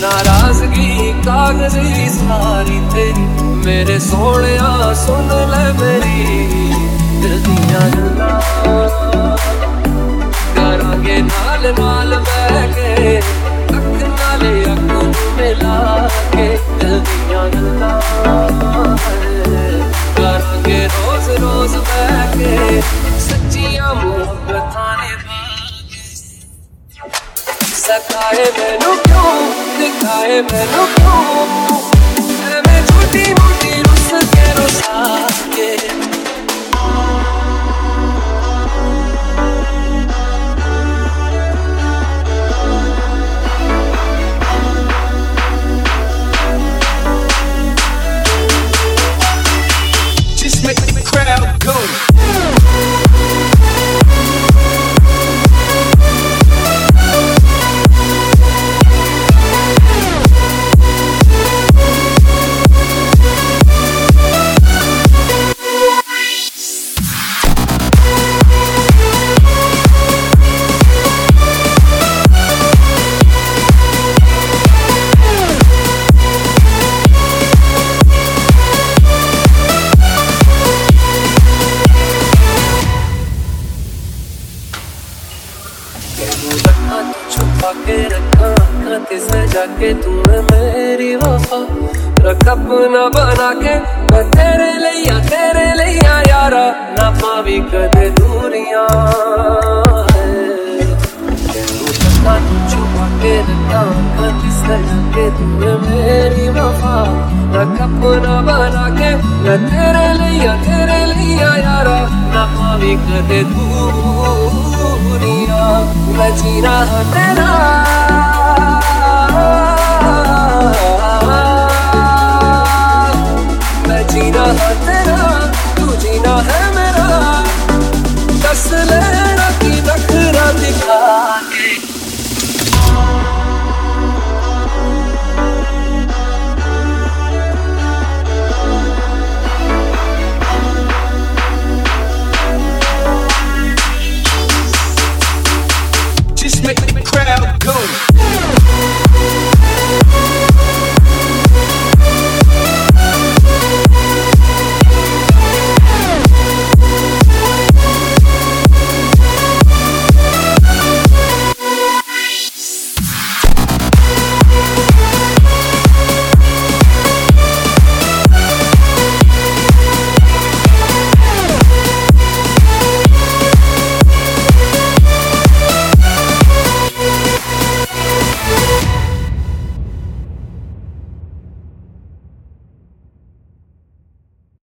नाराजगी कागजी सारी तेरी मेरे सोहणिया सुन ले मेरी दिल दियां गल्लां करांगे नाल नाल बैठ के अख नाले अख मिला के दिल दियां गल्लां करांगे रोज रोज बैठ के सच्चियां मुहब्बतां सखाए मैनू क्यों दिखाए मैनू क्यों मैं झूठी मूठी रुस के रुसा के Just make the crowd go. छुपा के रखा खाते सजा के तूने मेरी वफा रख अपना बना के मैं तेरे लिया यारा ना पावी कदे दूरियां छुपा के रखा खाते सजा के तूने मेरी वफा रख अपना बना के मैं तेरे लिया यारा ना पावी कदे दूरियां मैं जी रहा तेरा